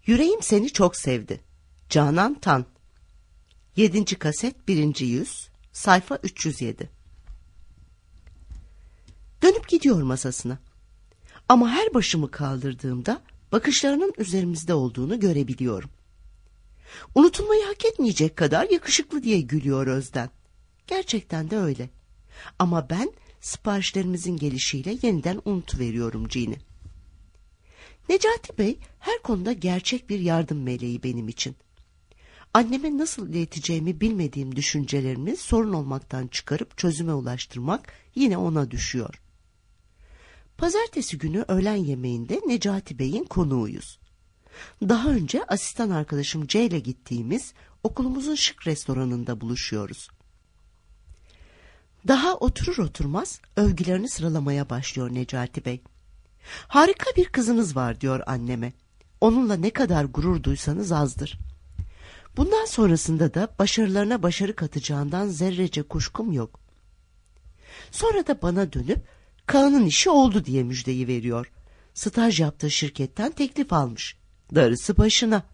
Yüreğim seni çok sevdi. Canan Tan. 7. kaset 1. yüz, sayfa 307. Dönüp gidiyor masasına. Ama her başımı kaldırdığımda bakışlarının üzerimizde olduğunu görebiliyorum. Unutulmayı hak etmeyecek kadar yakışıklı diye gülüyor Özden. Gerçekten de öyle. Ama ben siparişlerimizin gelişiyle yeniden unutuveriyorum Jean'i. Necati Bey her konuda gerçek bir yardım meleği benim için. Anneme nasıl ileteceğimi bilmediğim düşüncelerimi sorun olmaktan çıkarıp çözüme ulaştırmak yine ona düşüyor. Pazartesi günü öğlen yemeğinde Necati Bey'in konuğuyuz. Daha önce asistan arkadaşım C ile gittiğimiz okulumuzun şık restoranında buluşuyoruz. Daha oturur oturmaz övgülerini sıralamaya başlıyor Necati Bey. Harika bir kızınız var diyor anneme. Onunla ne kadar gurur duysanız azdır. Bundan sonrasında da başarılarına başarı katacağından zerrece kuşkum yok. Sonra da bana dönüp Kaan'ın işi oldu diye müjdeyi veriyor. Staj yaptığı şirketten teklif almış. Darısı başına.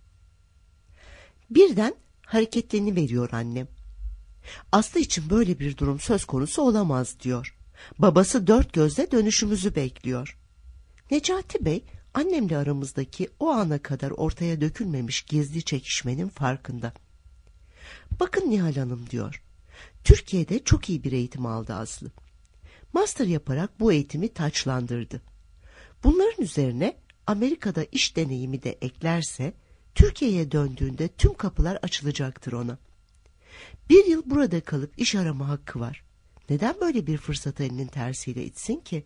Birden hareketleniveriyor annem. Aslı için böyle bir durum söz konusu olamaz diyor. Babası dört gözle dönüşümüzü bekliyor. Necati Bey annemle aramızdaki o ana kadar ortaya dökülmemiş gizli çekişmenin farkında. Bakın Nihal Hanım diyor. Türkiye'de çok iyi bir eğitim aldı Aslı. Master yaparak bu eğitimi taçlandırdı. Bunların üzerine Amerika'da iş deneyimi de eklerse Türkiye'ye döndüğünde tüm kapılar açılacaktır ona. 1 yıl burada kalıp iş arama hakkı var. Neden böyle bir fırsatı elinin tersiyle itsin ki?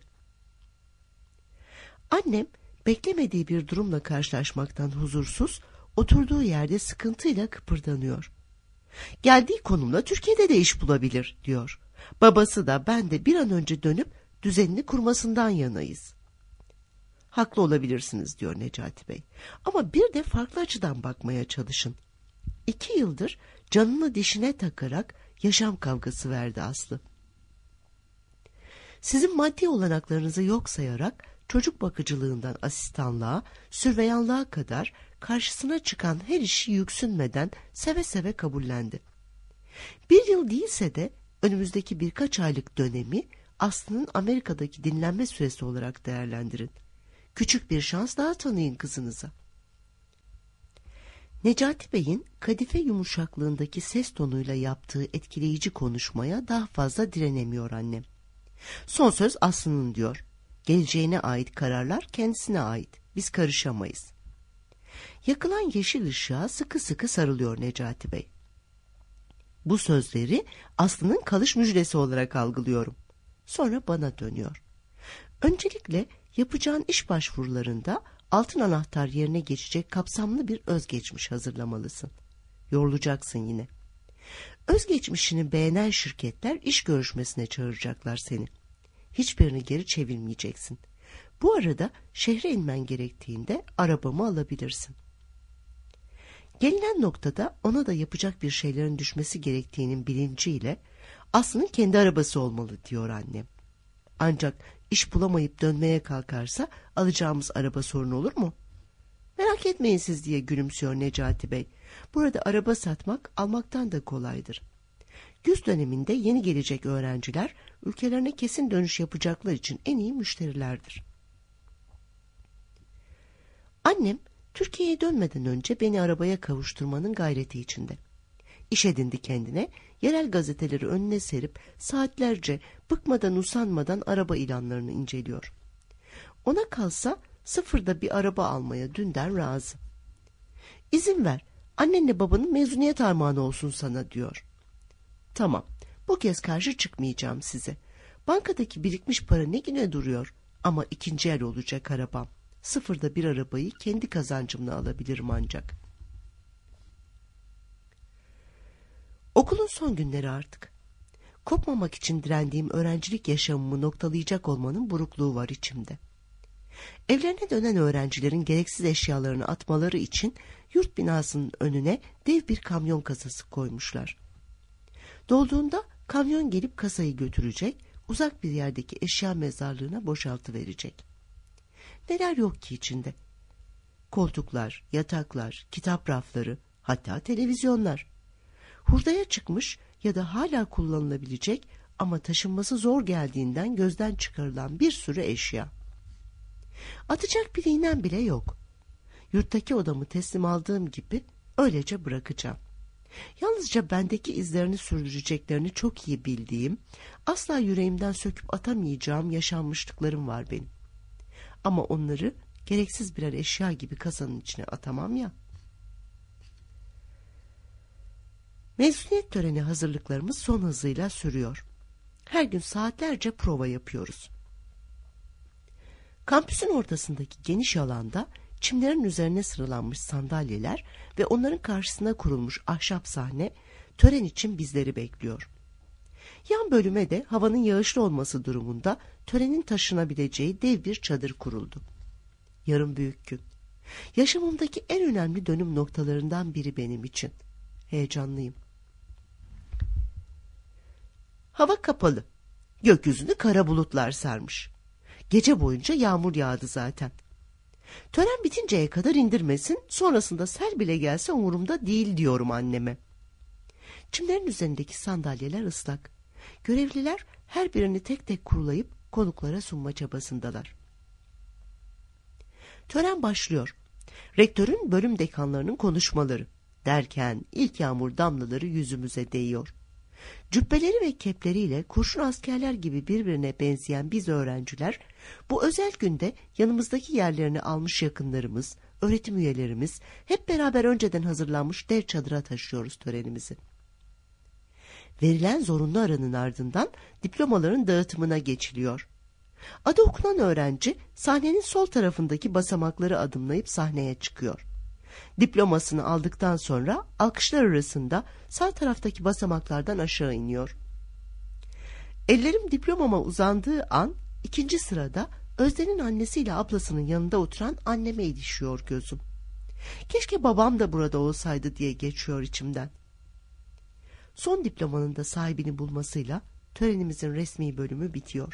Annem beklemediği bir durumla karşılaşmaktan huzursuz, oturduğu yerde sıkıntıyla kıpırdanıyor. Geldiği konumla Türkiye'de de iş bulabilir diyor. Babası da ben de bir an önce dönüp düzenini kurmasından yanayız. Haklı olabilirsiniz diyor Necati Bey. Ama bir de farklı açıdan bakmaya çalışın. 2 yıldır canını dişine takarak yaşam kavgası verdi Aslı. Sizin maddi olanaklarınızı yok sayarak çocuk bakıcılığından asistanlığa, sürveyanlığa kadar karşısına çıkan her işi yüksünmeden seve seve kabullendi. 1 yıl değilse de önümüzdeki birkaç aylık dönemi Aslı'nın Amerika'daki dinlenme süresi olarak değerlendirin. Küçük bir şans daha tanıyın kızınıza. Necati Bey'in kadife yumuşaklığındaki ses tonuyla yaptığı etkileyici konuşmaya daha fazla direnemiyor annem. Son söz Aslı'nın diyor. Geleceğine ait kararlar kendisine ait. Biz karışamayız. Yakılan yeşil ışığa sıkı sıkı sarılıyor Necati Bey. Bu sözleri Aslı'nın kalış müjdesi olarak algılıyorum. Sonra bana dönüyor. Öncelikle yapacağın iş başvurularında altın anahtar yerine geçecek kapsamlı bir özgeçmiş hazırlamalısın. Yorulacaksın yine. Özgeçmişini beğenen şirketler iş görüşmesine çağıracaklar seni. Hiçbirini geri çevirmeyeceksin. Bu arada şehre inmen gerektiğinde arabamı alabilirsin. Gelinen noktada ona da yapacak bir şeylerin düşmesi gerektiğinin bilinciyle Aslı'nın kendi arabası olmalı diyor annem. Ancak iş bulamayıp dönmeye kalkarsa alacağımız araba sorun olur mu? Merak etmeyin siz diye gülümsüyor Necati Bey. Burada araba satmak almaktan da kolaydır. Güz döneminde yeni gelecek öğrenciler ülkelerine kesin dönüş yapacaklar için en iyi müşterilerdir. Annem Türkiye'ye dönmeden önce beni arabaya kavuşturmanın gayreti içinde. İş edindi kendine, yerel gazeteleri önüne serip saatlerce bıkmadan usanmadan araba ilanlarını inceliyor. Ona kalsa sıfırda bir araba almaya dünden razı. İzin ver, annenle babanın mezuniyet armağanı olsun sana diyor. Tamam, bu kez karşı çıkmayacağım size. Bankadaki birikmiş para ne güne duruyor ama ikinci el olacak arabam. Sıfırda bir arabayı kendi kazancımla alabilirim ancak. Okulun son günleri artık. Kopmamak için direndiğim öğrencilik yaşamımı noktalayacak olmanın burukluğu var içimde. Evlerine dönen öğrencilerin gereksiz eşyalarını atmaları için yurt binasının önüne dev bir kamyon kasası koymuşlar. Dolduğunda kamyon gelip kasayı götürecek, uzak bir yerdeki eşya mezarlığına boşaltıverecek. Neler yok ki içinde. Koltuklar, yataklar, kitap rafları, hatta televizyonlar. Hurdaya çıkmış ya da hala kullanılabilecek ama taşınması zor geldiğinden gözden çıkarılan bir sürü eşya. Atacak bir iğnem bile yok. Yurttaki odamı teslim aldığım gibi öylece bırakacağım. Yalnızca bendeki izlerini sürdüreceklerini çok iyi bildiğim, asla yüreğimden söküp atamayacağım yaşanmışlıklarım var benim. Ama onları gereksiz birer eşya gibi kasanın içine atamam ya. Mezuniyet töreni hazırlıklarımız son hızıyla sürüyor. Her gün saatlerce prova yapıyoruz. Kampüsün ortasındaki geniş alanda çimlerin üzerine sıralanmış sandalyeler ve onların karşısına kurulmuş ahşap sahne tören için bizleri bekliyor. Yan bölüme de havanın yağışlı olması durumunda törenin taşınabileceği dev bir çadır kuruldu. Yarın büyük gün. Yaşamımdaki en önemli dönüm noktalarından biri benim için. Heyecanlıyım. Hava kapalı. Gökyüzünü kara bulutlar sarmış. Gece boyunca yağmur yağdı zaten. Tören bitinceye kadar indirmesin, sonrasında sel bile gelse umurumda değil diyorum anneme. Çimlerin üzerindeki sandalyeler ıslak. Görevliler her birini tek tek kurulayıp konuklara sunma çabasındalar. Tören başlıyor. Rektörün bölüm dekanlarının konuşmaları derken ilk yağmur damlaları yüzümüze değiyor. Cübbeleri ve kepleriyle kurşun askerler gibi birbirine benzeyen biz öğrenciler bu özel günde yanımızdaki yerlerini almış yakınlarımız, öğretim üyelerimiz hep beraber önceden hazırlanmış dev çadıra taşıyoruz törenimizi. Verilen zorunlu aranın ardından diplomaların dağıtımına geçiliyor. Adı okunan öğrenci sahnenin sol tarafındaki basamakları adımlayıp sahneye çıkıyor. Diplomasını aldıktan sonra alkışlar arasında sağ taraftaki basamaklardan aşağı iniyor. Ellerim diplomama uzandığı an ikinci sırada Özden'in annesiyle ablasının yanında oturan anneme ilişiyor gözüm. Keşke babam da burada olsaydı diye geçiyor içimden. Son diplomanın da sahibini bulmasıyla törenimizin resmi bölümü bitiyor.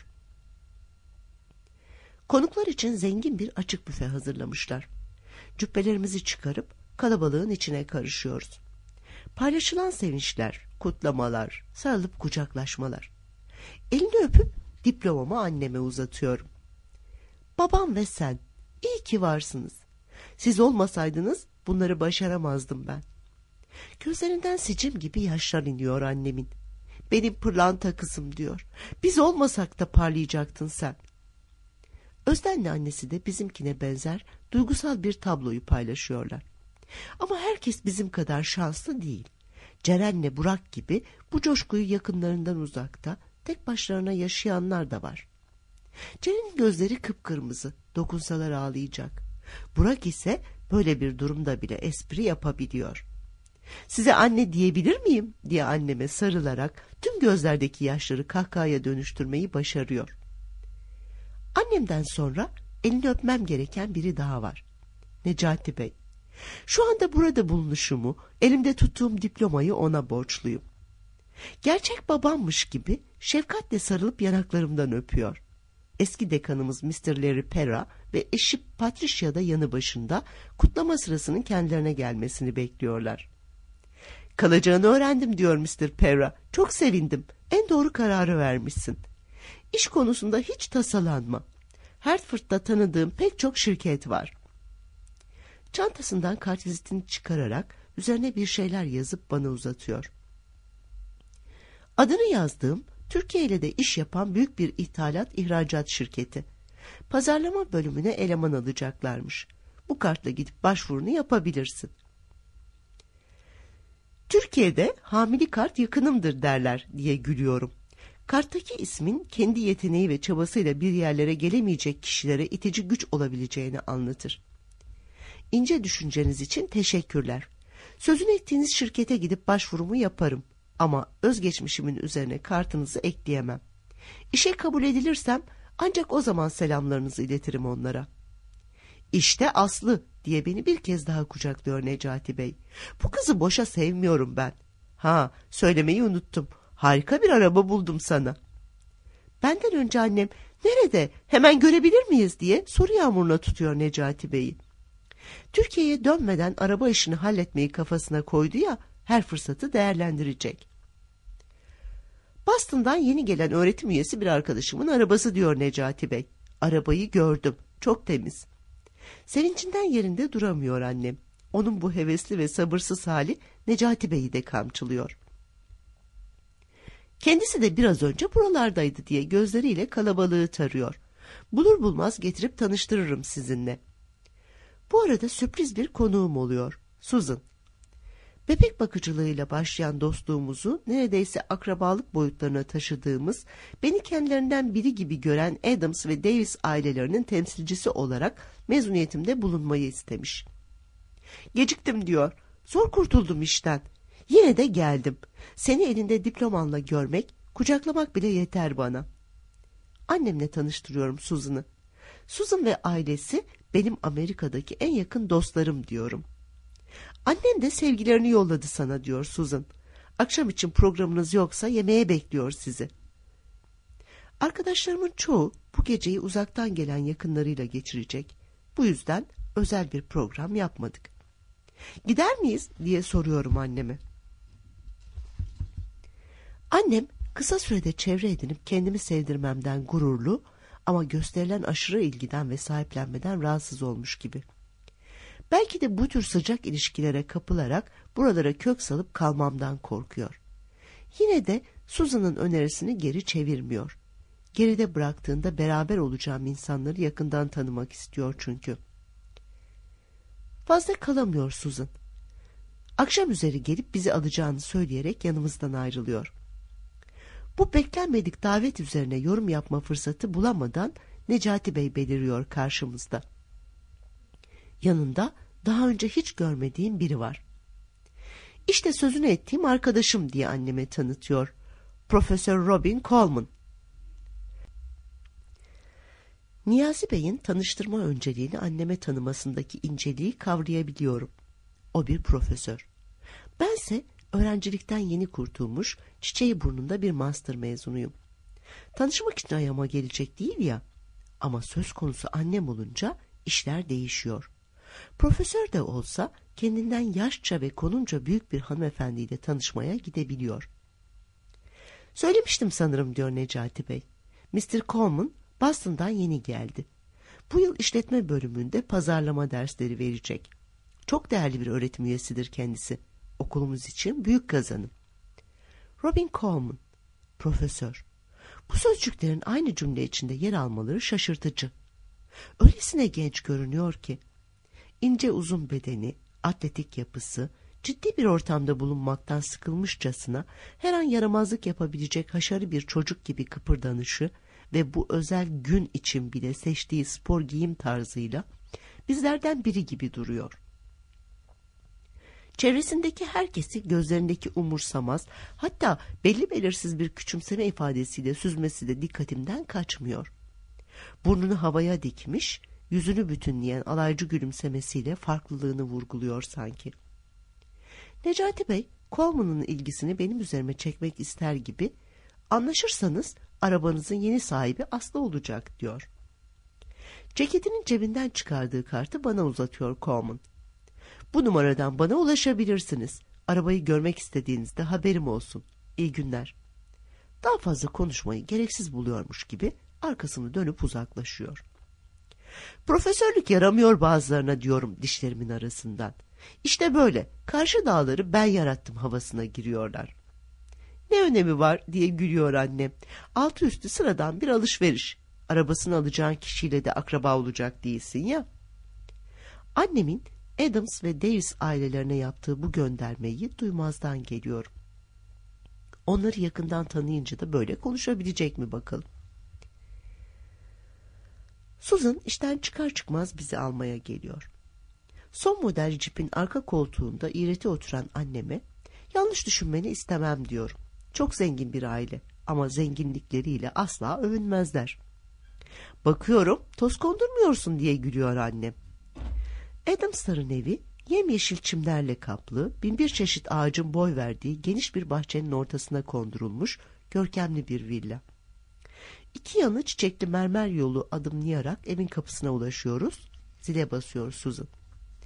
Konuklar için zengin bir açık büfe hazırlamışlar. Cübbelerimizi çıkarıp kalabalığın içine karışıyoruz. Paylaşılan sevinçler, kutlamalar, sarılıp kucaklaşmalar. Elini öpüp diplomamı anneme uzatıyorum. Babam ve sen, iyi ki varsınız. Siz olmasaydınız bunları başaramazdım ben. Gözlerinden sicim gibi yaşlar iniyor annemin. Benim pırlanta kızım diyor. Biz olmasak da parlayacaktın sen. Özden'le annesi de bizimkine benzer duygusal bir tabloyu paylaşıyorlar. Ama herkes bizim kadar şanslı değil. Ceren'le Burak gibi bu coşkuyu yakınlarından uzakta tek başlarına yaşayanlar da var. Ceren'in gözleri kıpkırmızı, dokunsalar ağlayacak. Burak ise böyle bir durumda bile espri yapabiliyor. Size anne diyebilir miyim diye anneme sarılarak tüm gözlerdeki yaşları kahkahaya dönüştürmeyi başarıyor. Annemden sonra elini öpmem gereken biri daha var. Necati Bey. Şu anda burada bulunuşumu, elimde tuttuğum diplomayı ona borçluyum. Gerçek babammış gibi şefkatle sarılıp yanaklarımdan öpüyor. Eski dekanımız Mr. Larry Pera ve eşi Patricia da yanı başında kutlama sırasının kendilerine gelmesini bekliyorlar. Kalacağını öğrendim diyor Mr. Pera. Çok sevindim. En doğru kararı vermişsin. İş konusunda hiç tasalanma. Hartford'da tanıdığım pek çok şirket var. Çantasından kartvizitini çıkararak üzerine bir şeyler yazıp bana uzatıyor. Adını yazdığım, Türkiye ile de iş yapan büyük bir ithalat-ihracat şirketi. Pazarlama bölümüne eleman alacaklarmış. Bu kartla gidip başvurunu yapabilirsin. Türkiye'de hamili kart yakınımdır derler diye gülüyorum. Karttaki ismin kendi yeteneği ve çabasıyla bir yerlere gelemeyecek kişilere itici güç olabileceğini anlatır. İnce düşünceniz için teşekkürler. Sözünü ettiğiniz şirkete gidip başvurumu yaparım. Ama özgeçmişimin üzerine kartınızı ekleyemem. İşe kabul edilirsem ancak o zaman selamlarınızı iletirim onlara. İşte Aslı diye beni bir kez daha kucaklıyor Necati Bey. Bu kızı boşa sevmiyorum ben. Ha, söylemeyi unuttum. Harika bir araba buldum sana. Benden önce annem nerede, hemen görebilir miyiz diye soru yağmuruna tutuyor Necati Bey'i. Türkiye'ye dönmeden araba işini halletmeyi kafasına koydu ya, her fırsatı değerlendirecek. Boston'dan yeni gelen öğretim üyesi bir arkadaşımın arabası diyor Necati Bey. Arabayı gördüm, çok temiz. Sevincinden yerinde duramıyor annem. Onun bu hevesli ve sabırsız hali Necati Bey'i de kamçılıyor. Kendisi de biraz önce buralardaydı diye gözleriyle kalabalığı tarıyor. Bulur bulmaz getirip tanıştırırım sizinle. Bu arada sürpriz bir konuğum oluyor. Susan. Bebek bakıcılığıyla başlayan dostluğumuzu neredeyse akrabalık boyutlarına taşıdığımız, beni kendilerinden biri gibi gören Adams ve Davis ailelerinin temsilcisi olarak mezuniyetimde bulunmayı istemiş. Geciktim diyor. Zor kurtuldum işten. Yine de geldim. Seni elinde diplomanla görmek, kucaklamak bile yeter bana. Annemle tanıştırıyorum Susan'ı. Susan ve ailesi benim Amerika'daki en yakın dostlarım diyorum. Annem de sevgilerini yolladı sana diyor Susan. Akşam için programınız yoksa yemeğe bekliyor sizi. Arkadaşlarımın çoğu bu geceyi uzaktan gelen yakınlarıyla geçirecek. Bu yüzden özel bir program yapmadık. Gider miyiz diye soruyorum anneme. Annem kısa sürede çevre edinip kendimi sevdirmemden gururlu ama gösterilen aşırı ilgiden ve sahiplenmeden rahatsız olmuş gibi. Belki de bu tür sıcak ilişkilere kapılarak buralara kök salıp kalmamdan korkuyor. Yine de Susan'ın önerisini geri çevirmiyor. Geride bıraktığında beraber olacağım insanları yakından tanımak istiyor çünkü. Fazla kalamıyor Susan. Akşam üzeri gelip bizi alacağını söyleyerek yanımızdan ayrılıyor. Bu beklenmedik davet üzerine yorum yapma fırsatı bulamadan Necati Bey beliriyor karşımızda. Yanında daha önce hiç görmediğim biri var. İşte sözünü ettiğim arkadaşım diye anneme tanıtıyor. Profesör Robin Coleman. Niyazi Bey'in tanıştırma önceliğini anneme tanımasındaki inceliği kavrayabiliyorum. O bir profesör. Bense öğrencilikten yeni kurtulmuş, çiçeği burnunda bir master mezunuyum. Tanışmak için ayağıma gelecek değil ya. Ama söz konusu annem olunca işler değişiyor. Profesör de olsa kendinden yaşça ve konumca büyük bir hanımefendiyle tanışmaya gidebiliyor. Söylemiştim sanırım diyor Necati Bey. Mr. Coleman Boston'dan yeni geldi. Bu yıl işletme bölümünde pazarlama dersleri verecek. Çok değerli bir öğretim üyesidir kendisi. Okulumuz için büyük kazanım. Robin Coleman, profesör. Bu sözcüklerin aynı cümle içinde yer almaları şaşırtıcı. Öylesine genç görünüyor ki, ince uzun bedeni, atletik yapısı, ciddi bir ortamda bulunmaktan sıkılmışçasına her an yaramazlık yapabilecek haşarı bir çocuk gibi kıpırdanışı ve bu özel gün için bile seçtiği spor giyim tarzıyla bizlerden biri gibi duruyor. Çevresindeki herkesi gözlerindeki umursamaz, hatta belli belirsiz bir küçümseme ifadesiyle süzmesi de dikkatimden kaçmıyor. Burnunu havaya dikmiş, yüzünü bütünleyen alaycı gülümsemesiyle farklılığını vurguluyor sanki. Necati Bey, Coleman'ın ilgisini benim üzerime çekmek ister gibi, anlaşırsanız arabanızın yeni sahibi Aslı olacak diyor. Ceketinin cebinden çıkardığı kartı bana uzatıyor Coleman. Bu numaradan bana ulaşabilirsiniz. Arabayı görmek istediğinizde haberim olsun. İyi günler. Daha fazla konuşmayı gereksiz buluyormuş gibi arkasını dönüp uzaklaşıyor. Profesörlük yaramıyor bazılarına diyorum dişlerimin arasından. İşte böyle karşı dağları ben yarattım havasına giriyorlar. Ne önemi var diye gülüyor annem. Altı üstü sıradan bir alışveriş. Arabasını alacağın kişiyle de akraba olacak değilsin ya. Annemin Adams ve Davis ailelerine yaptığı bu göndermeyi duymazdan geliyorum. Onları yakından tanıyınca da böyle konuşabilecek mi bakalım. Susan işten çıkar çıkmaz bizi almaya geliyor. Son model cipin arka koltuğunda iğreti oturan anneme yanlış düşünmeni istemem diyorum. Çok zengin bir aile ama zenginlikleriyle asla övünmezler. Bakıyorum toz kondurmuyorsun diye gülüyor annem. Adams'ların evi yemyeşil çimlerle kaplı, binbir çeşit ağacın boy verdiği geniş bir bahçenin ortasına kondurulmuş görkemli bir villa. İki yanı çiçekli mermer yolu adımlayarak evin kapısına ulaşıyoruz. Zile basıyor Susan.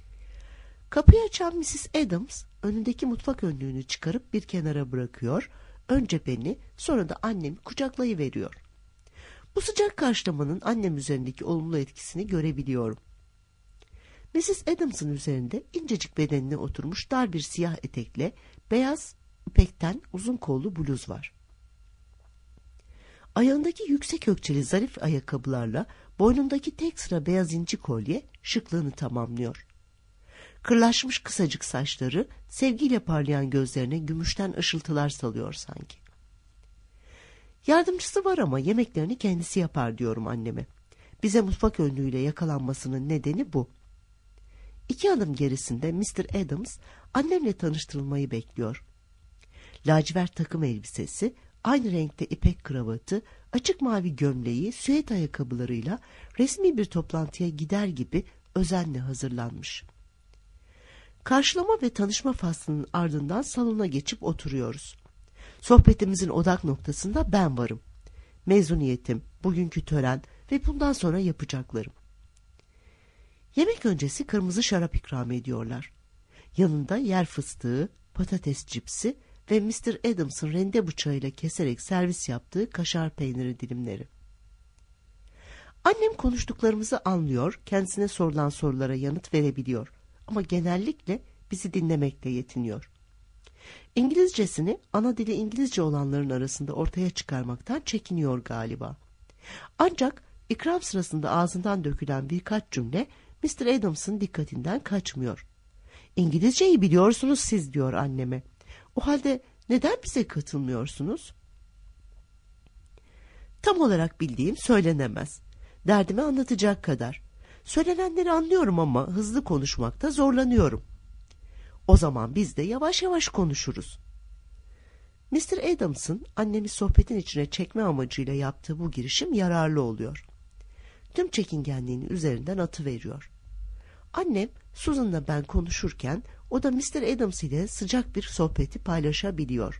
Kapıyı açan Mrs. Adams önündeki mutfak önlüğünü çıkarıp bir kenara bırakıyor. Önce beni, sonra da annemi kucaklayıveriyor. Bu sıcak karşılamanın annem üzerindeki olumlu etkisini görebiliyorum. Mrs. Adams'ın üzerinde incecik bedenine oturmuş dar bir siyah etekle beyaz ipekten uzun kollu bluz var. Ayağındaki yüksek ökçeli zarif ayakkabılarla boynundaki tek sıra beyaz inci kolye şıklığını tamamlıyor. Kırlaşmış kısacık saçları sevgiyle parlayan gözlerine gümüşten ışıltılar salıyor sanki. Yardımcısı var ama yemeklerini kendisi yapar diyorum anneme. Bize mutfak önlüğüyle yakalanmasının nedeni bu. 2 adım gerisinde Mr. Adams annemle tanıştırılmayı bekliyor. Lacivert takım elbisesi, aynı renkte ipek kravatı, açık mavi gömleği, süet ayakkabılarıyla resmi bir toplantıya gider gibi özenle hazırlanmış. Karşılama ve tanışma faslının ardından salona geçip oturuyoruz. Sohbetimizin odak noktasında ben varım. Mezuniyetim, bugünkü tören ve bundan sonra yapacaklarım. Yemek öncesi kırmızı şarap ikram ediyorlar. Yanında yer fıstığı, patates cipsi ve Mr. Adams'ın rende bıçağıyla keserek servis yaptığı kaşar peyniri dilimleri. Annem konuştuklarımızı anlıyor, kendisine sorulan sorulara yanıt verebiliyor ama genellikle bizi dinlemekle yetiniyor. İngilizcesini ana dili İngilizce olanların arasında ortaya çıkarmaktan çekiniyor galiba. Ancak ikram sırasında ağzından dökülen birkaç cümle Mr. Adams'ın dikkatinden kaçmıyor. "İngilizceyi biliyorsunuz siz," diyor anneme. "O halde neden bize katılmıyorsunuz?" Tam olarak bildiğim söylenemez. Derdimi anlatacak kadar. Söylenenleri anlıyorum ama hızlı konuşmakta zorlanıyorum. "O zaman biz de yavaş yavaş konuşuruz." Mr. Adams'ın annemi sohbetin içine çekme amacıyla yaptığı bu girişim yararlı oluyor. Tüm çekingenliğini üzerinden atıveriyor. Annem Susan'la ben konuşurken o da Mr. Adams ile sıcak bir sohbeti paylaşabiliyor.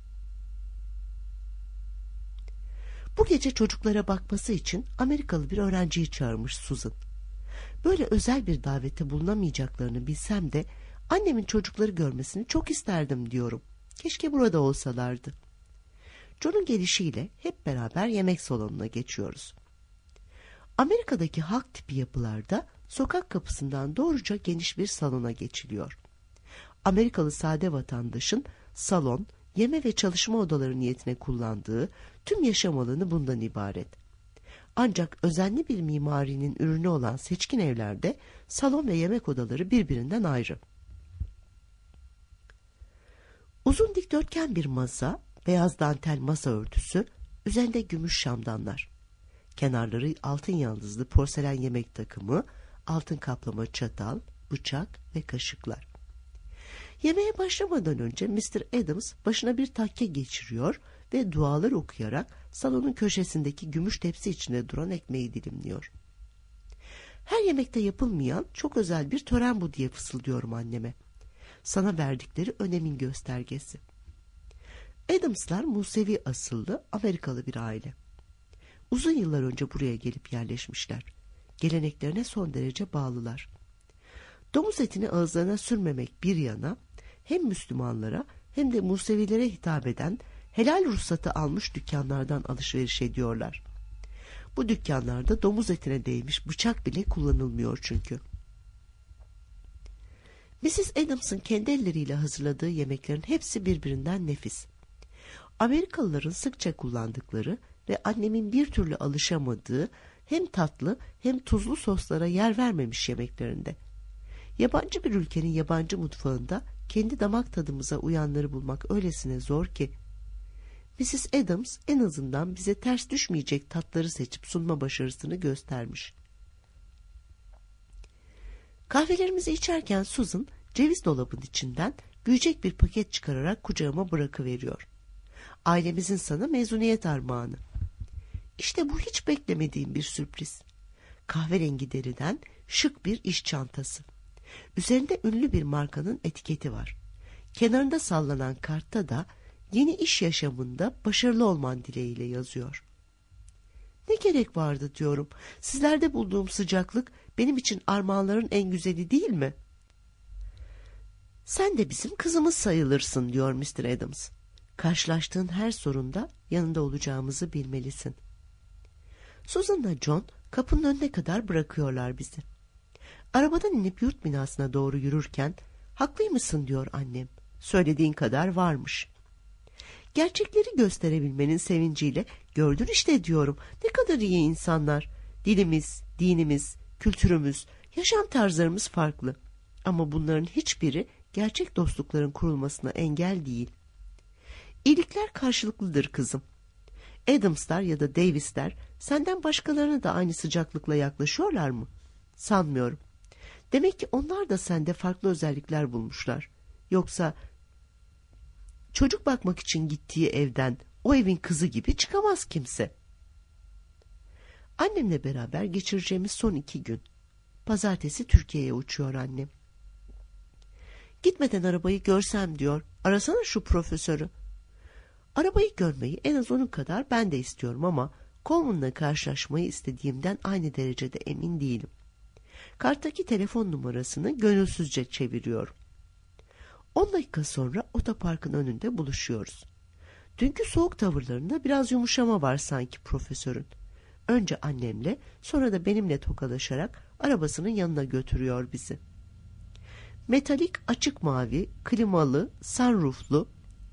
Bu gece çocuklara bakması için Amerikalı bir öğrenciyi çağırmış Susan. Böyle özel bir davete bulunamayacaklarını bilsem de annemin çocukları görmesini çok isterdim diyorum. Keşke burada olsalardı. John'un gelişiyle hep beraber yemek salonuna geçiyoruz. Amerika'daki halk tipi yapılarda sokak kapısından doğruca geniş bir salona geçiliyor. Amerikalı sade vatandaşın salon, yeme ve çalışma odaları niyetine kullandığı tüm yaşam alanı bundan ibaret. Ancak özenli bir mimarinin ürünü olan seçkin evlerde salon ve yemek odaları birbirinden ayrı. Uzun dikdörtgen bir masa, beyaz dantel masa örtüsü, üzerinde gümüş şamdanlar. Kenarları altın yaldızlı porselen yemek takımı, altın kaplama çatal, bıçak ve kaşıklar. Yemeğe başlamadan önce Mr. Adams başına bir takke geçiriyor ve dualar okuyarak salonun köşesindeki gümüş tepsi içinde duran ekmeği dilimliyor. "Her yemekte yapılmayan çok özel bir tören bu," diye fısıldıyorum anneme. Sana verdikleri önemin göstergesi. Adams'lar Musevi asıllı Amerikalı bir aile. Uzun yıllar önce buraya gelip yerleşmişler. Geleneklerine son derece bağlılar. Domuz etini ağızlarına sürmemek bir yana, hem Müslümanlara hem de Musevilere hitap eden helal ruhsatı almış dükkanlardan alışveriş ediyorlar. Bu dükkanlarda domuz etine değmiş bıçak bile kullanılmıyor çünkü. Mrs. Adams'ın kendi elleriyle hazırladığı yemeklerin hepsi birbirinden nefis. Amerikalıların sıkça kullandıkları ve annemin bir türlü alışamadığı hem tatlı hem tuzlu soslara yer vermemiş yemeklerinde. Yabancı bir ülkenin yabancı mutfağında kendi damak tadımıza uyanları bulmak öylesine zor ki. Mrs. Adams en azından bize ters düşmeyecek tatları seçip sunma başarısını göstermiş. Kahvelerimizi içerken Susan ceviz dolabının içinden büyüyecek bir paket çıkararak kucağıma bırakıveriyor. "Ailemizin sana mezuniyet armağanı." İşte bu hiç beklemediğim bir sürpriz. Kahverengi deriden şık bir iş çantası. Üzerinde ünlü bir markanın etiketi var. Kenarında sallanan kartta da yeni iş yaşamında başarılı olman dileğiyle yazıyor. Ne gerek vardı diyorum. Sizlerde bulduğum sıcaklık benim için armağanların en güzeli değil mi? Sen de bizim kızımız sayılırsın diyor Mr. Adams. Karşılaştığın her sorunda yanında olacağımızı bilmelisin. Susan'la John kapının önüne kadar bırakıyorlar bizi. Arabadan inip yurt binasına doğru yürürken haklıymışsın diyor annem. Söylediğin kadar varmış. Gerçekleri gösterebilmenin sevinciyle gördün işte diyorum. Ne kadar iyi insanlar. Dilimiz, dinimiz, kültürümüz, yaşam tarzlarımız farklı. Ama bunların hiçbiri gerçek dostlukların kurulmasına engel değil. İyilikler karşılıklıdır kızım. Adams'lar ya da Davis'ler senden başkalarına da aynı sıcaklıkla yaklaşıyorlar mı? Sanmıyorum. Demek ki onlar da sende farklı özellikler bulmuşlar. Yoksa çocuk bakmak için gittiği evden o evin kızı gibi çıkamaz kimse. Annemle beraber geçireceğimiz son 2 gün. Pazartesi Türkiye'ye uçuyor annem. Gitmeden arabayı görsem diyor. Arasana şu profesörü. Arabayı görmeyi en az onun kadar ben de istiyorum ama Coleman'la karşılaşmayı istediğimden aynı derecede emin değilim. Karttaki telefon numarasını gönülsüzce çeviriyorum. 10 dakika sonra otoparkın önünde buluşuyoruz. Dünkü soğuk tavırlarında biraz yumuşama var sanki profesörün. Önce annemle sonra da benimle tokalaşarak arabasının yanına götürüyor bizi. Metalik açık mavi, klimalı, sunrooflu,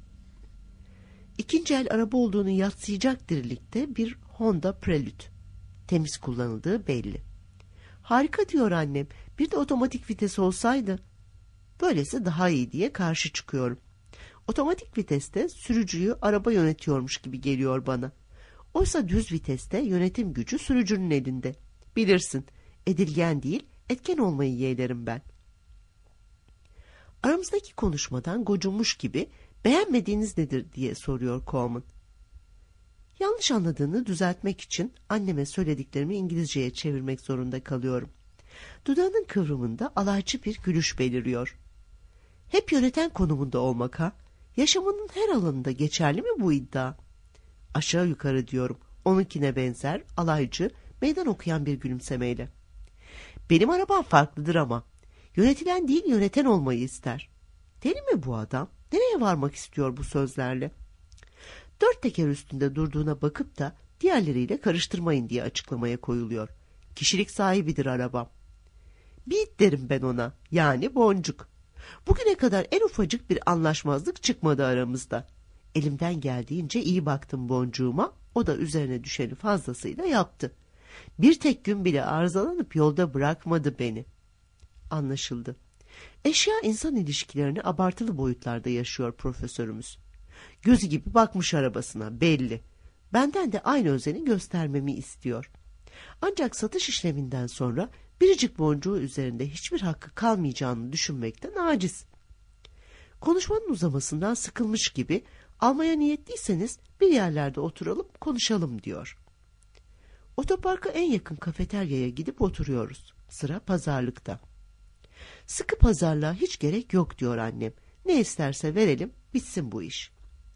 ikinci el araba olduğunu yadsıyacak dirilikte bir Honda Prelude. Temiz kullanıldığı belli. Harika diyor annem. Bir de otomatik vites olsaydı. Böylesi daha iyi diye karşı çıkıyorum. Otomatik viteste sürücüyü araba yönetiyormuş gibi geliyor bana. Oysa düz viteste yönetim gücü sürücünün elinde. Bilirsin, edilgen değil, etken olmayı yeğlerim ben. Aramızdaki konuşmadan gocunmuş gibi beğenmediğiniz nedir diye soruyor Coleman. Yanlış anladığını düzeltmek için anneme söylediklerimi İngilizceye çevirmek zorunda kalıyorum. Dudağının kıvrımında alaycı bir gülüş beliriyor. Hep yöneten konumunda olmak ha? Yaşamının her alanında geçerli mi bu iddia? Aşağı yukarı diyorum. Onunkine benzer, alaycı, meydan okuyan bir gülümsemeyle. Benim arabam farklıdır ama. Yönetilen değil yöneten olmayı ister. Deli mi bu adam? Nereye varmak istiyor bu sözlerle? 4 teker üstünde durduğuna bakıp da diğerleriyle karıştırmayın diye açıklamaya koyuluyor. Kişilik sahibidir arabam. Beat derim ben ona, yani boncuk. Bugüne kadar en ufacık bir anlaşmazlık çıkmadı aramızda. Elimden geldiğince iyi baktım boncuğuma, o da üzerine düşeni fazlasıyla yaptı. Bir tek gün bile arızalanıp yolda bırakmadı beni. Anlaşıldı. Eşya insan ilişkilerini abartılı boyutlarda yaşıyor profesörümüz. Gözü gibi bakmış arabasına, belli. Benden de aynı özeni göstermemi istiyor. Ancak satış işleminden sonra biricik boncuğu üzerinde hiçbir hakkı kalmayacağını düşünmekten aciz. Konuşmanın uzamasından sıkılmış gibi, almaya niyetliyseniz bir yerlerde oturalım konuşalım diyor. Otoparka en yakın kafeteryaya gidip oturuyoruz. Sıra pazarlıkta. Sıkı pazarlığa hiç gerek yok diyor annem. Ne isterse verelim, bitsin bu iş.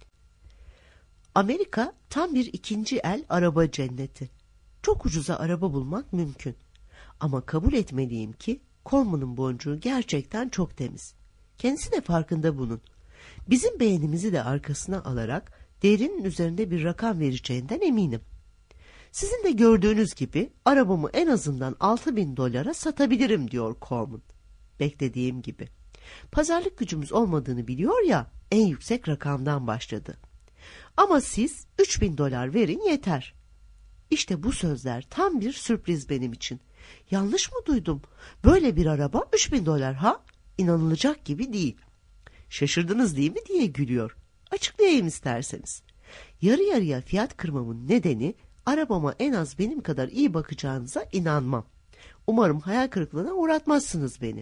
Amerika tam bir ikinci el araba cenneti. Çok ucuza araba bulmak mümkün. Ama kabul etmeliyim ki Coleman'ın boncuğu gerçekten çok temiz. Kendisi de farkında bunun. Bizim beğenimizi de arkasına alarak değerinin üzerinde bir rakam vereceğinden eminim. Sizin de gördüğünüz gibi arabamı en azından $6,000 satabilirim diyor Coleman. Beklediğim gibi. Pazarlık gücümüz olmadığını biliyor ya, en yüksek rakamdan başladı. Ama siz $3,000 verin yeter. İşte bu sözler tam bir sürpriz benim için. Yanlış mı duydum? Böyle bir araba $3,000 ha? İnanılacak gibi değil. Şaşırdınız değil mi diye gülüyor. Açıklayayım isterseniz. Yarı yarıya fiyat kırmamın nedeni arabama en az benim kadar iyi bakacağınıza inanmam. Umarım hayal kırıklığına uğratmazsınız beni.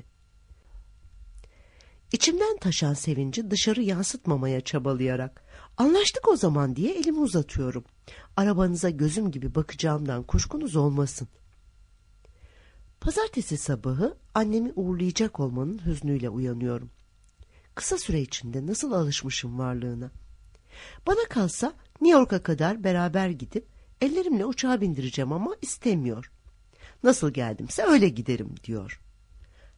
İçimden taşan sevinci dışarı yansıtmamaya çabalayarak anlaştık o zaman diye elimi uzatıyorum. Arabanıza gözüm gibi bakacağımdan kuşkunuz olmasın. Pazartesi sabahı annemi uğurlayacak olmanın hüznüyle uyanıyorum. Kısa süre içinde nasıl alışmışım varlığına. Bana kalsa New York'a kadar beraber gidip ellerimle uçağa bindireceğim ama istemiyor. Nasıl geldimse öyle giderim diyor.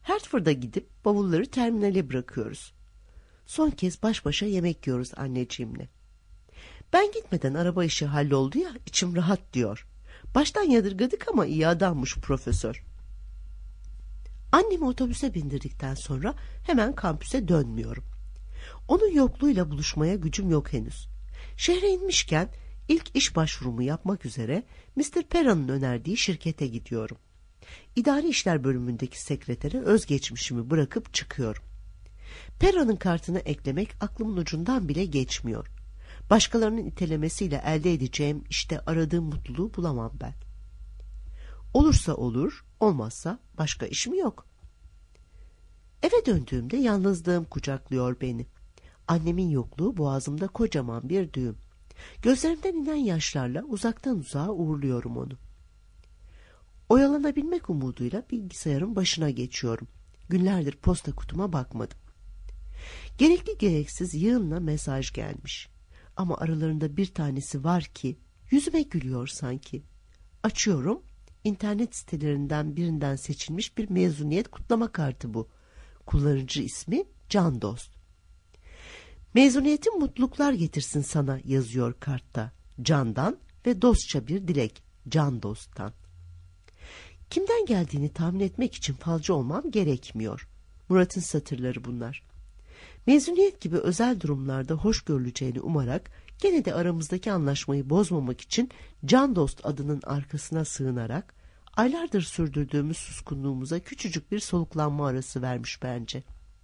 Hartford'a gidip bavulları terminale bırakıyoruz. Son kez baş başa yemek yiyoruz anneciğimle. Ben gitmeden araba işi halloldu ya, içim rahat diyor. Baştan yadırgadık ama iyi adammış profesör. Annemi otobüse bindirdikten sonra hemen kampüse dönmüyorum. Onun yokluğuyla buluşmaya gücüm yok henüz. Şehre inmişken ilk iş başvurumu yapmak üzere Mr. Pera'nın önerdiği şirkete gidiyorum. İdari işler bölümündeki sekretere özgeçmişimi bırakıp çıkıyorum. Pera'nın kartını eklemek aklımın ucundan bile geçmiyor. Başkalarının itelemesiyle elde edeceğim işte aradığım mutluluğu bulamam ben. Olursa olur, olmazsa başka işim yok. Eve döndüğümde yalnızlığım kucaklıyor beni. Annemin yokluğu boğazımda kocaman bir düğüm. Gözlerimden inen yaşlarla uzaktan uzağa uğurluyorum onu. Oyalanabilmek umuduyla bilgisayarın başına geçiyorum. Günlerdir posta kutuma bakmadım. Gerekli gereksiz yığınla mesaj gelmiş. Ama aralarında bir tanesi var ki yüzüme gülüyor sanki. Açıyorum, internet sitelerinden birinden seçilmiş bir mezuniyet kutlama kartı bu. Kullanıcı ismi Can Dost. Mezuniyetin mutluluklar getirsin sana yazıyor kartta. Candan ve dostça bir dilek, Can Dost'tan. Kimden geldiğini tahmin etmek için falcı olmam gerekmiyor. Murat'ın satırları bunlar. Mezuniyet gibi özel durumlarda hoş görüleceğini umarak gene de aramızdaki anlaşmayı bozmamak için Can Dost adının arkasına sığınarak aylardır sürdürdüğümüz suskunluğumuza küçücük bir soluklanma arası vermiş bence.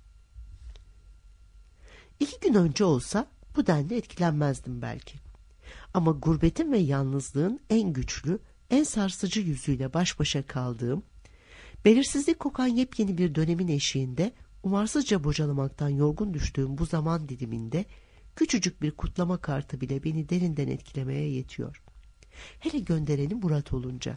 2 gün önce olsa bu denli etkilenmezdim belki. Ama gurbetin ve yalnızlığın en güçlü, en sarsıcı yüzüyle baş başa kaldığım, belirsizlik kokan yepyeni bir dönemin eşiğinde umarsızca bocalamaktan yorgun düştüğüm bu zaman diliminde küçücük bir kutlama kartı bile beni derinden etkilemeye yetiyor. Hele göndereni Murat olunca.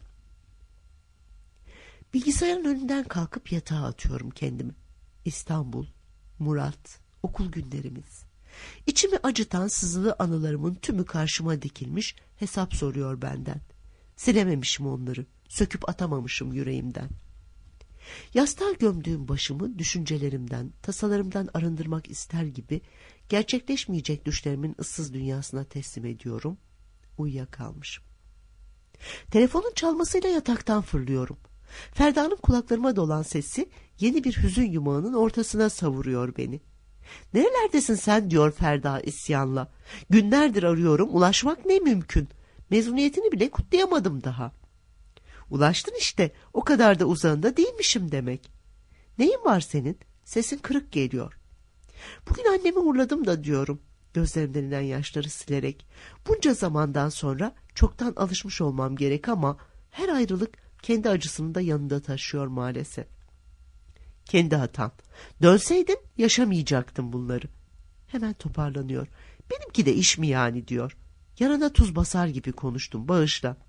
Bilgisayarın önünden kalkıp yatağa atıyorum kendimi. İstanbul, Murat, okul günlerimiz. İçimi acıtan sızılı anılarımın tümü karşıma dikilmiş, hesap soruyor benden. Silememişim onları, söküp atamamışım yüreğimden. Yastığa gömdüğüm başımı düşüncelerimden, tasalarımdan arındırmak ister gibi gerçekleşmeyecek düşlerimin ıssız dünyasına teslim ediyorum. Uyuyakalmışım. Telefonun çalmasıyla yataktan fırlıyorum. Ferda'nın kulaklarıma dolan sesi yeni bir hüzün yumağının ortasına savuruyor beni. "Nerelerdesin sen?" diyor Ferda isyanla. "Günlerdir arıyorum, ulaşmak ne mümkün. Mezuniyetini bile kutlayamadım daha." "Ulaştın işte, o kadar da uzağında değilmişim demek." "Neyin var senin? Sesin kırık geliyor." "Bugün annemi uğurladım da," diyorum, gözlerimden inen yaşları silerek. "Bunca zamandan sonra çoktan alışmış olmam gerek ama her ayrılık kendi acısını da yanında taşıyor maalesef." "Kendi hatam. Dönseydin yaşamayacaktım bunları." Hemen toparlanıyor. "Benimki de iş mi yani?" diyor. "Yarına tuz basar gibi konuştum, bağışla."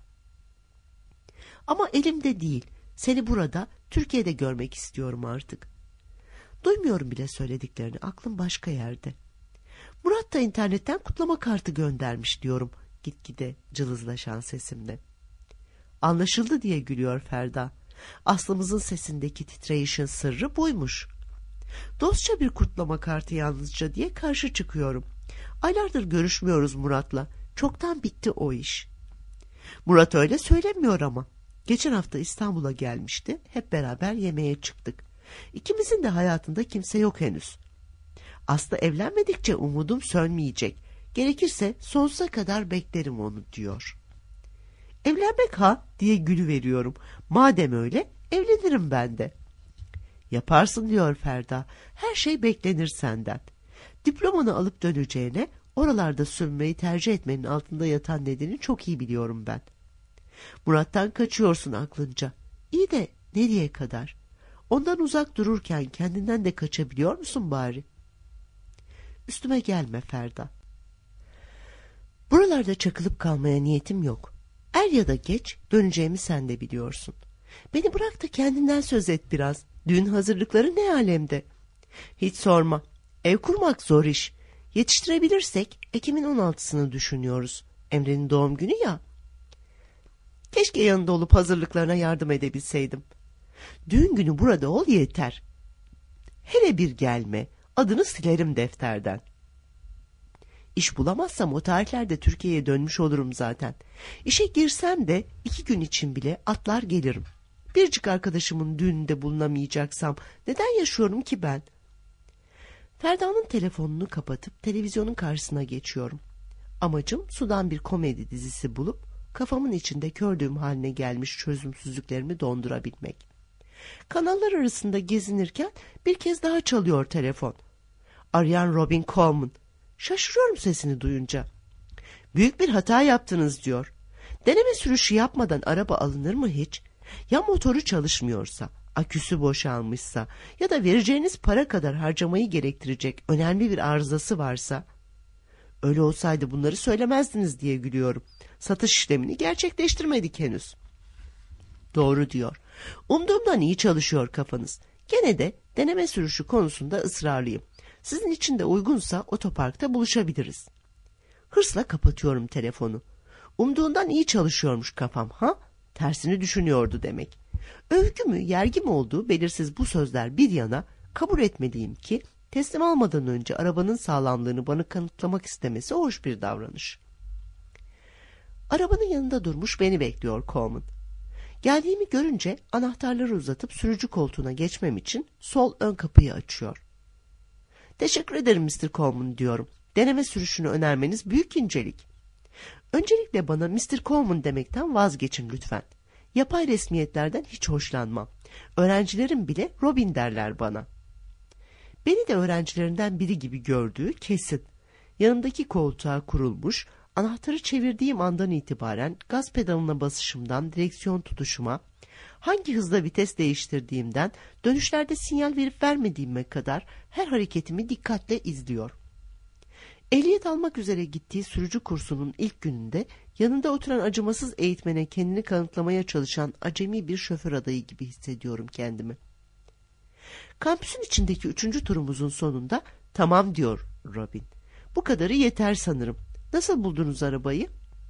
"Ama elimde değil. Seni burada, Türkiye'de görmek istiyorum artık." Duymuyorum bile söylediklerini, aklım başka yerde. "Murat da internetten kutlama kartı göndermiş," diyorum gitgide cılızlaşan sesimle. "Anlaşıldı," diye gülüyor Ferda. Aslımızın sesindeki titreyişin sırrı buymuş. Dostça bir kutlama kartı yalnızca diye karşı çıkıyorum. Aylardır görüşmüyoruz Murat'la. Çoktan bitti o iş. Murat öyle söylemiyor ama. Geçen hafta İstanbul'a gelmişti. Hep beraber yemeğe çıktık. İkimizin de hayatında kimse yok henüz. Aslı evlenmedikçe umudum sönmeyecek. Gerekirse sonsuza kadar beklerim onu, diyor. "Evlenmek ha?" diye gülüveriyorum. "Madem öyle evlenirim ben de." "Yaparsın," diyor Ferda. "Her şey beklenir senden. Diplomanı alıp döneceğine oralarda sürünmeyi tercih etmenin altında yatan nedeni çok iyi biliyorum ben. Murat'tan kaçıyorsun aklınca. İyi de nereye kadar? Ondan uzak dururken kendinden de kaçabiliyor musun bari?" "Üstüme gelme Ferda. Buralarda çakılıp kalmaya niyetim yok. Er ya da geç döneceğimi sen de biliyorsun. Beni bırak da kendinden söz et biraz. Düğün hazırlıkları ne alemde?" "Hiç sorma. Ev kurmak zor iş. Yetiştirebilirsek Ekim'in 16'sını düşünüyoruz. Emre'nin doğum günü ya." "Keşke yanında olup hazırlıklarına yardım edebilseydim." "Düğün günü burada ol yeter. Hele bir gelme, adını silerim defterden. İş bulamazsam o tarihlerde Türkiye'ye dönmüş olurum zaten. İşe girsem de 2 gün için bile atlar gelirim. Biricik arkadaşımın düğününde bulunamayacaksam neden yaşıyorum ki ben? Ferda'nın telefonunu kapatıp televizyonun karşısına geçiyorum. Amacım sudan bir komedi dizisi bulup kafamın içinde kördüğüm haline gelmiş çözümsüzlüklerimi dondurabilmek. Kanallar arasında gezinirken bir kez daha çalıyor telefon. Arayan Robin Coleman. Şaşırıyorum sesini duyunca. Büyük bir hata yaptınız diyor. Deneme sürüşü yapmadan araba alınır mı hiç? Ya motoru çalışmıyorsa, aküsü boşalmışsa ya da vereceğiniz para kadar harcamayı gerektirecek önemli bir arızası varsa? Öyle olsaydı bunları söylemezdiniz diye gülüyorum. Satış işlemini gerçekleştirmedik henüz. Doğru diyor. Umduğumdan iyi çalışıyor kafanız. Gene de deneme sürüşü konusunda ısrarlıyım. Sizin için de uygunsa otoparkta buluşabiliriz. Hırsla kapatıyorum telefonu. Umduğundan iyi çalışıyormuş kafam ha? Tersini düşünüyordu demek. Övgü mü yergi mi olduğu belirsiz bu sözler bir yana kabul etmeliyim ki teslim almadan önce arabanın sağlamlığını bana kanıtlamak istemesi hoş bir davranış. Arabanın yanında durmuş beni bekliyor Coleman. Geldiğimi görünce anahtarları uzatıp sürücü koltuğuna geçmem için sol ön kapıyı açıyor. Teşekkür ederim Mr. Coleman diyorum. Deneme sürüşünü önermeniz büyük incelik. Öncelikle bana Mr. Coleman demekten vazgeçin lütfen. Yapay resmiyetlerden hiç hoşlanmam. Öğrencilerim bile Robin derler bana. Beni de öğrencilerinden biri gibi gördüğü kesin. Yanımdaki koltuğa kurulmuş, anahtarı çevirdiğim andan itibaren gaz pedalına basışımdan direksiyon tutuşuma, hangi hızla vites değiştirdiğimden dönüşlerde sinyal verip vermediğime kadar her hareketimi dikkatle izliyor. Ehliyet almak üzere gittiği sürücü kursunun ilk gününde yanında oturan acımasız eğitmene kendini kanıtlamaya çalışan acemi bir şoför adayı gibi hissediyorum kendimi. Kampüsün içindeki 3. turumuzun sonunda tamam diyor Robin. Bu kadarı yeter sanırım. Nasıl buldunuz arabayı?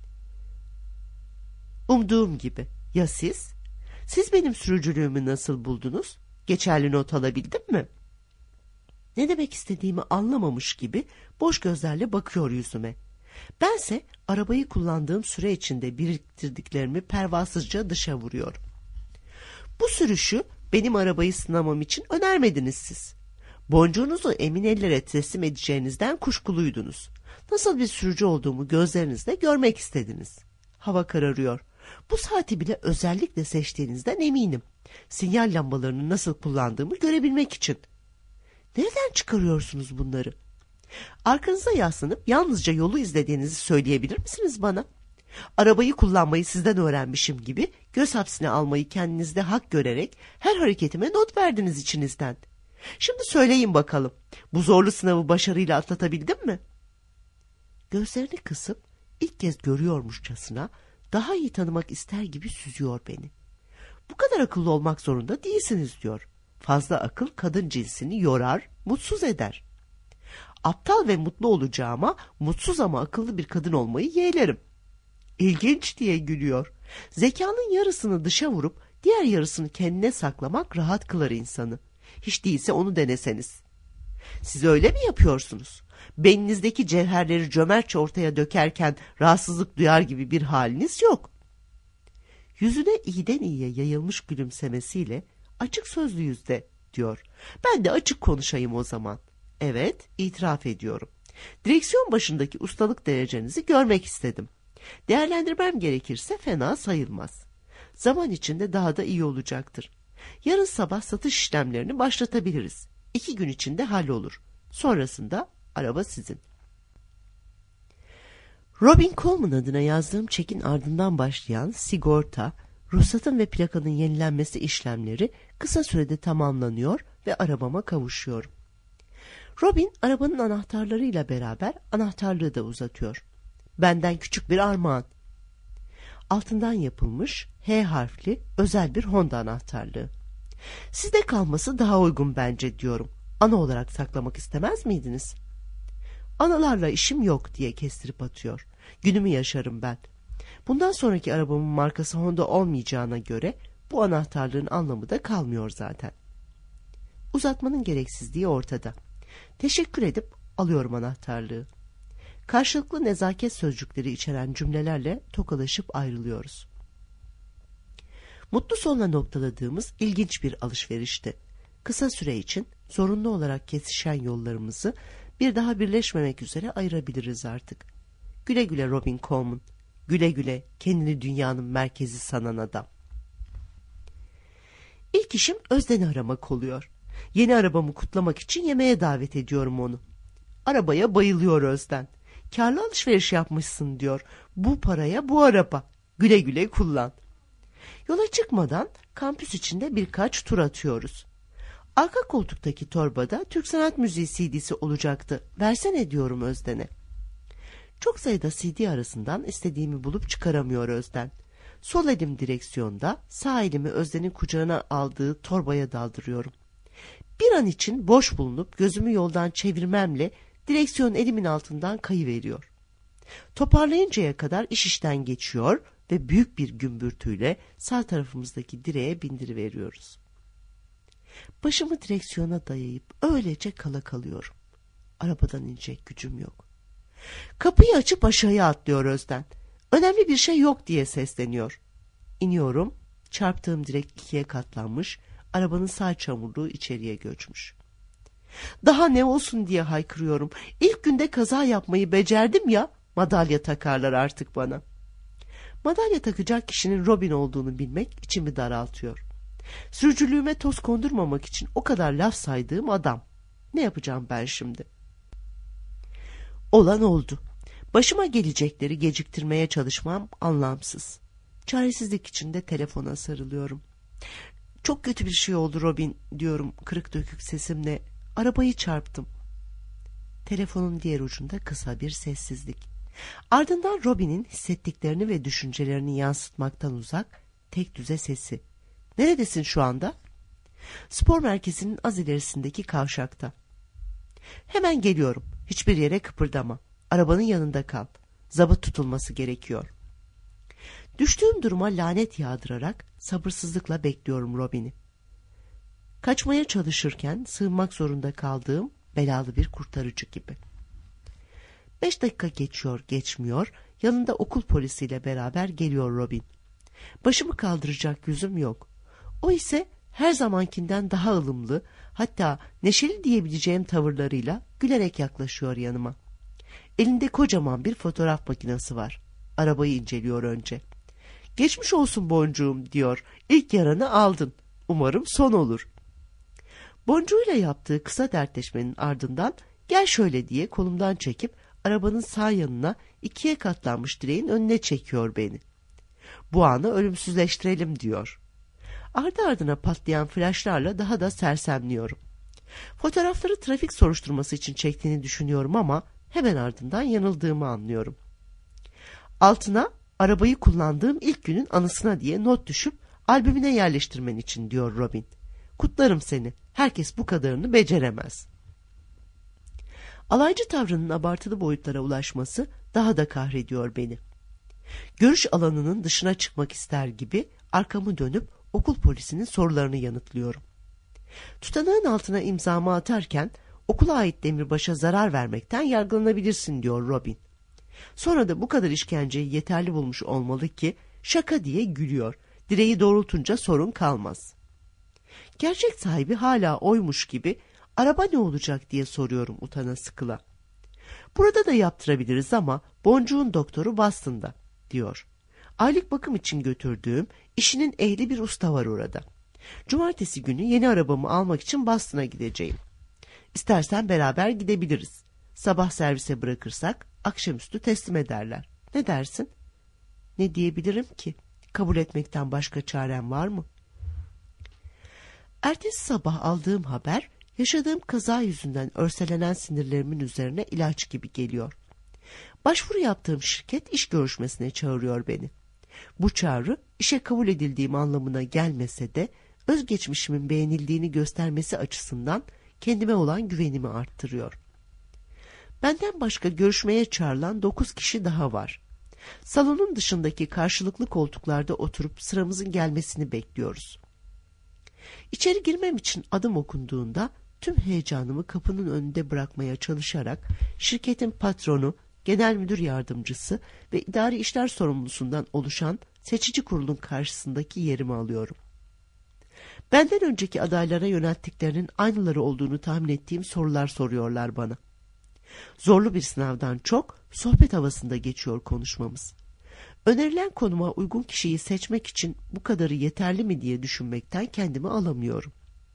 Umduğum gibi. Ya siz? Siz benim sürücülüğümü nasıl buldunuz? Geçerli not alabildim mi? Ne demek istediğimi anlamamış gibi boş gözlerle bakıyor yüzüme. Bense arabayı kullandığım süre içinde biriktirdiklerimi pervasızca dışa vuruyorum. Bu sürüşü benim arabayı sınamam için önermediniz siz. Boncuğunuzu emin ellere teslim edeceğinizden kuşkuluydunuz. Nasıl bir sürücü olduğumu gözlerinizle görmek istediniz. Hava kararıyor. Bu saati bile özellikle seçtiğinizden eminim. Sinyal lambalarını nasıl kullandığımı görebilmek için. Nereden çıkarıyorsunuz bunları? Arkanıza yaslanıp yalnızca yolu izlediğinizi söyleyebilir misiniz bana? Arabayı kullanmayı sizden öğrenmişim gibi göz hapsine almayı kendinizde hak görerek her hareketime not verdiniz içinizden. Şimdi söyleyin bakalım, bu zorlu sınavı başarıyla atlatabildim mi? Gözlerini kısıp ilk kez görüyormuşçasına daha iyi tanımak ister gibi süzüyor beni. Bu kadar akıllı olmak zorunda değilsiniz diyor. Fazla akıl kadın cinsini yorar, mutsuz eder. Aptal ve mutlu olacağıma mutsuz ama akıllı bir kadın olmayı yeğlerim. İlginç diye gülüyor. Zekanın yarısını dışa vurup diğer yarısını kendine saklamak rahat kılar insanı. Hiç değilse onu deneseniz. Siz öyle mi yapıyorsunuz? Beyninizdeki cevherleri cömertçe ortaya dökerken rahatsızlık duyar gibi bir haliniz yok. Yüzüne iyiden iyiye yayılmış gülümsemesiyle açık sözlüyüz de diyor. Ben de açık konuşayım o zaman. Evet, itiraf ediyorum. Direksiyon başındaki ustalık derecenizi görmek istedim. Değerlendirmem gerekirse fena sayılmaz. Zaman içinde daha da iyi olacaktır. Yarın sabah satış işlemlerini başlatabiliriz. 2 gün içinde hallolur. Sonrasında araba sizin. Robin Coleman adına yazdığım çekin ardından başlayan sigorta, ruhsatın ve plakanın yenilenmesi işlemleri kısa sürede tamamlanıyor ve arabama kavuşuyorum. Robin arabanın anahtarlarıyla beraber anahtarlığı da uzatıyor. Benden küçük bir armağan. Altından yapılmış H harfli özel bir Honda anahtarlığı. Sizde kalması daha uygun bence diyorum. Ana olarak saklamak istemez miydiniz? Analarla işim yok diye kestirip atıyor. Günümü yaşarım ben. Bundan sonraki arabamın markası Honda olmayacağına göre bu anahtarlığın anlamı da kalmıyor zaten. Uzatmanın gereksizliği ortada. Teşekkür edip alıyorum anahtarlığı. Karşılıklı nezaket sözcükleri içeren cümlelerle tokalaşıp ayrılıyoruz. Mutlu sonla noktaladığımız ilginç bir alışverişti. Kısa süre için zorunlu olarak kesişen yollarımızı bir daha birleşmemek üzere ayırabiliriz artık. Güle güle Robin Coleman. Güle güle kendini dünyanın merkezi sanan adam. İlk işim Özden'i aramak oluyor. Yeni arabamı kutlamak için yemeğe davet ediyorum onu. Arabaya bayılıyor Özden. Kârlı alışveriş yapmışsın diyor. Bu paraya bu araba. Güle güle kullan. Yola çıkmadan kampüs içinde birkaç tur atıyoruz. Arka koltuktaki torbada Türk sanat müziği CD'si olacaktı. Versene diyorum Özden'e. Çok sayıda CD arasından istediğimi bulup çıkaramıyor Özden. Sol elim direksiyonda, sağ elimi Özden'in kucağına aldığı torbaya daldırıyorum. Bir an için boş bulunup gözümü yoldan çevirmemle direksiyon elimin altından kayıveriyor. Toparlayıncaya kadar iş işten geçiyor ve büyük bir gümbürtüyle sağ tarafımızdaki direğe bindiriveriyoruz. Başımı direksiyona dayayıp öylece kala kalıyorum. Arabadan inecek gücüm yok. Kapıyı açıp aşağıya atlıyor Özden. Önemli bir şey yok diye sesleniyor. İniyorum, çarptığım direk ikiye katlanmış, arabanın sağ çamurluğu içeriye göçmüş. Daha ne olsun diye haykırıyorum. İlk günde kaza yapmayı becerdim ya, madalya takarlar artık bana. Madalya takacak kişinin Robin olduğunu bilmek içimi daraltıyor. Sürücülüğüme toz kondurmamak için o kadar laf saydığım adam. Ne yapacağım ben şimdi? Olan oldu. Başıma gelecekleri geciktirmeye çalışmam anlamsız. Çaresizlik içinde telefona sarılıyorum. Çok kötü bir şey oldu Robin diyorum kırık dökük sesimle. Arabayı çarptım. Telefonun diğer ucunda kısa bir sessizlik. Ardından Robin'in hissettiklerini ve düşüncelerini yansıtmaktan uzak tek düze sesi. Neredesin şu anda? Spor merkezinin az ilerisindeki kavşakta. Hemen geliyorum. Hiçbir yere kıpırdama. Arabanın yanında kal. Zabıt tutulması gerekiyor. Düştüğüm duruma lanet yağdırarak sabırsızlıkla bekliyorum Robin'i. Kaçmaya çalışırken sığınmak zorunda kaldığım belalı bir kurtarıcı gibi. 5 dakika geçiyor geçmiyor, yanında okul polisiyle beraber geliyor Robin. Başımı kaldıracak yüzüm yok. O ise her zamankinden daha ılımlı, hatta neşeli diyebileceğim tavırlarıyla gülerek yaklaşıyor yanıma. Elinde kocaman bir fotoğraf makinesi var. Arabayı inceliyor önce. Geçmiş olsun boncuğum diyor. İlk yaranı aldın. Umarım son olur. Boncuğuyla yaptığı kısa dertleşmenin ardından gel şöyle diye kolumdan çekip arabanın sağ yanına ikiye katlanmış direğin önüne çekiyor beni. Bu anı ölümsüzleştirelim diyor. Ardı ardına patlayan flaşlarla daha da sersemliyorum. Fotoğrafları trafik soruşturması için çektiğini düşünüyorum ama hemen ardından yanıldığımı anlıyorum. Altına arabayı kullandığım ilk günün anısına diye not düşüp albümüne yerleştirmen için diyor Robin. Kutlarım seni. Herkes bu kadarını beceremez. Alaycı tavrının abartılı boyutlara ulaşması daha da kahrediyor beni. Görüş alanının dışına çıkmak ister gibi arkamı dönüp okul polisinin sorularını yanıtlıyorum. Tutanağın altına imzamı atarken okula ait demirbaşa zarar vermekten yargılanabilirsin diyor Robin. Sonra da bu kadar işkenceyi yeterli bulmuş olmalı ki şaka diye gülüyor. Direği doğrultunca sorun kalmaz. Gerçek sahibi hala oymuş gibi araba ne olacak diye soruyorum utana sıkıla. Burada da yaptırabiliriz ama boncuğun doktoru Boston'da diyor. Aylık bakım için götürdüğüm işinin ehli bir usta var orada. Cumartesi günü yeni arabamı almak için Boston'a gideceğim. İstersen beraber gidebiliriz. Sabah servise bırakırsak akşamüstü teslim ederler. Ne dersin? Ne diyebilirim ki? Kabul etmekten başka çarem var mı? Ertesi sabah aldığım haber yaşadığım kaza yüzünden örselenen sinirlerimin üzerine ilaç gibi geliyor. Başvuru yaptığım şirket iş görüşmesine çağırıyor beni. Bu çağrı işe kabul edildiğim anlamına gelmese de özgeçmişimin beğenildiğini göstermesi açısından kendime olan güvenimi arttırıyor. Benden başka görüşmeye çağrılan 9 kişi daha var. Salonun dışındaki karşılıklı koltuklarda oturup sıramızın gelmesini bekliyoruz. İçeri girmem için adım okunduğunda tüm heyecanımı kapının önünde bırakmaya çalışarak şirketin patronu, genel müdür yardımcısı ve idari işler sorumlusundan oluşan seçici kurulun karşısındaki yerimi alıyorum. Benden önceki adaylara yönelttiklerinin aynıları olduğunu tahmin ettiğim sorular soruyorlar bana. Zorlu bir sınavdan çok sohbet havasında geçiyor konuşmamız. Önerilen konuma uygun kişiyi seçmek için bu kadarı yeterli mi diye düşünmekten kendimi alamıyorum.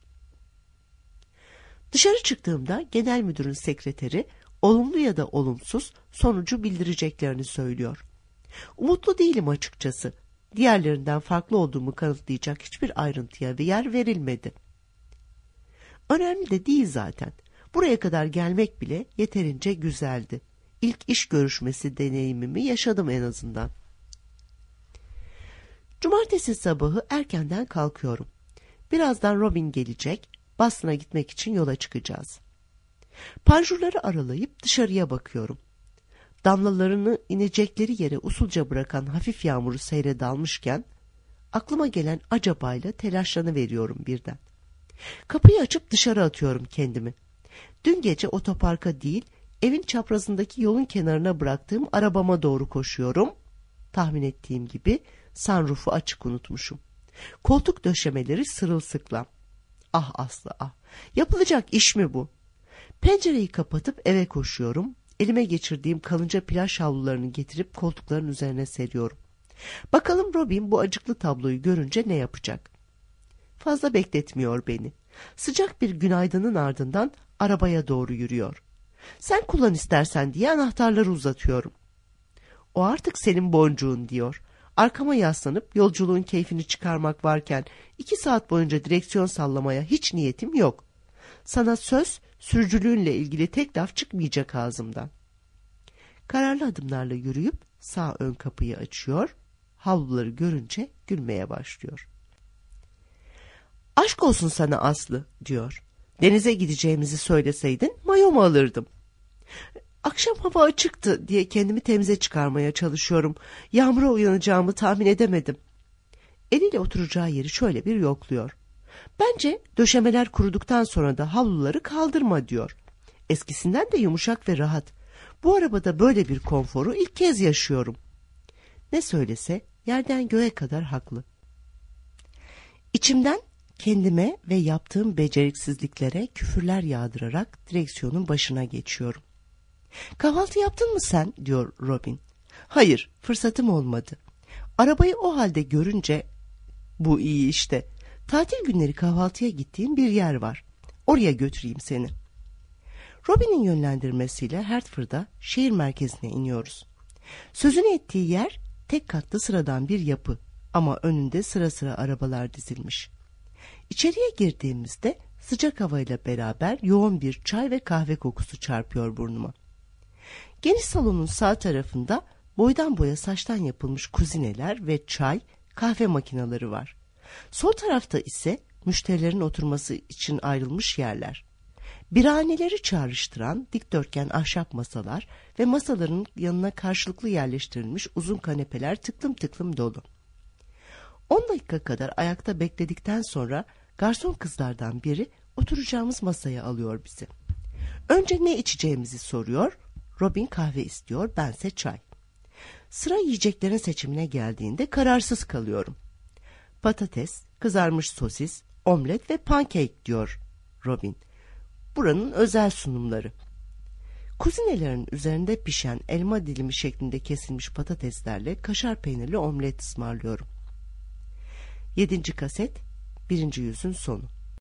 Dışarı çıktığımda genel müdürün sekreteri olumlu ya da olumsuz sonucu bildireceklerini söylüyor. Umutlu değilim açıkçası. Diğerlerinden farklı olduğumu kanıtlayacak hiçbir ayrıntıya yer verilmedi. Önemli de değil zaten. Buraya kadar gelmek bile yeterince güzeldi. İlk iş görüşmesi deneyimimi yaşadım en azından. Cumartesi sabahı erkenden kalkıyorum. Birazdan Robin gelecek, Boston'a gitmek için yola çıkacağız. Panjurları aralayıp dışarıya bakıyorum. Damlalarını inecekleri yere usulca bırakan hafif yağmuru seyre dalmışken aklıma gelen acabayla telaşlanıveriyorum birden. Kapıyı açıp dışarı atıyorum kendimi. Dün gece otoparka değil, evin çaprazındaki yolun kenarına bıraktığım arabama doğru koşuyorum. Tahmin ettiğim gibi sunroof'u açık unutmuşum. Koltuk döşemeleri sırılsıklam. Ah Aslı ah, yapılacak iş mi bu? Pencereyi kapatıp eve koşuyorum. Elime geçirdiğim kalınca plaj havlularını getirip koltukların üzerine seriyorum. Bakalım Robin bu acıklı tabloyu görünce ne yapacak? Fazla bekletmiyor beni. Sıcak bir günaydının ardından arabaya doğru yürüyor. Sen kullan istersen diye anahtarları uzatıyorum. O artık senin boncuğun diyor. Arkama yaslanıp yolculuğun keyfini çıkarmak varken 2 saat boyunca direksiyon sallamaya hiç niyetim yok. Sana söz, sürücülüğünle ilgili tek laf çıkmayacak ağzımdan. Kararlı adımlarla yürüyüp sağ ön kapıyı açıyor, havluları görünce gülmeye başlıyor. Aşk olsun sana Aslı diyor. Denize gideceğimizi söyleseydin mayomu alırdım. Akşam hava açıktı diye kendimi temize çıkarmaya çalışıyorum. Yağmura uyanacağımı tahmin edemedim. Eliyle oturacağı yeri şöyle bir yokluyor. Bence döşemeler kuruduktan sonra da havluları kaldırma diyor. Eskisinden de yumuşak ve rahat. Bu arabada böyle bir konforu ilk kez yaşıyorum. Ne söylese yerden göğe kadar haklı. İçimden kendime ve yaptığım beceriksizliklere küfürler yağdırarak direksiyonun başına geçiyorum. Kahvaltı yaptın mı sen? Diyor Robin. Hayır, fırsatım olmadı. Arabayı o halde görünce, bu iyi işte. Tatil günleri kahvaltıya gittiğim bir yer var. Oraya götüreyim seni. Robin'in yönlendirmesiyle Hartford'a şehir merkezine iniyoruz. Sözünü ettiği yer tek katlı sıradan bir yapı ama önünde sıra sıra arabalar dizilmiş. İçeriye girdiğimizde sıcak havayla beraber yoğun bir çay ve kahve kokusu çarpıyor burnuma. Geniş salonun sağ tarafında boydan boya saçtan yapılmış kuzineler ve çay, kahve makineleri var. Sol tarafta ise müşterilerin oturması için ayrılmış yerler. Birhaneleri çağrıştıran dikdörtgen ahşap masalar ve masaların yanına karşılıklı yerleştirilmiş uzun kanepeler tıklım tıklım dolu. 10 dakika kadar ayakta bekledikten sonra garson kızlardan biri oturacağımız masaya alıyor bizi. Önce ne içeceğimizi soruyor. Robin kahve istiyor, bense çay. Sıra yiyeceklerin seçimine geldiğinde kararsız kalıyorum. Patates, kızarmış sosis, omlet ve pankek diyor Robin. Buranın özel sunumları. Kuzinelerin üzerinde pişen elma dilimi şeklinde kesilmiş patateslerle kaşar peynirli omlet ısmarlıyorum. 7. kaset, 1. yüzün sonu.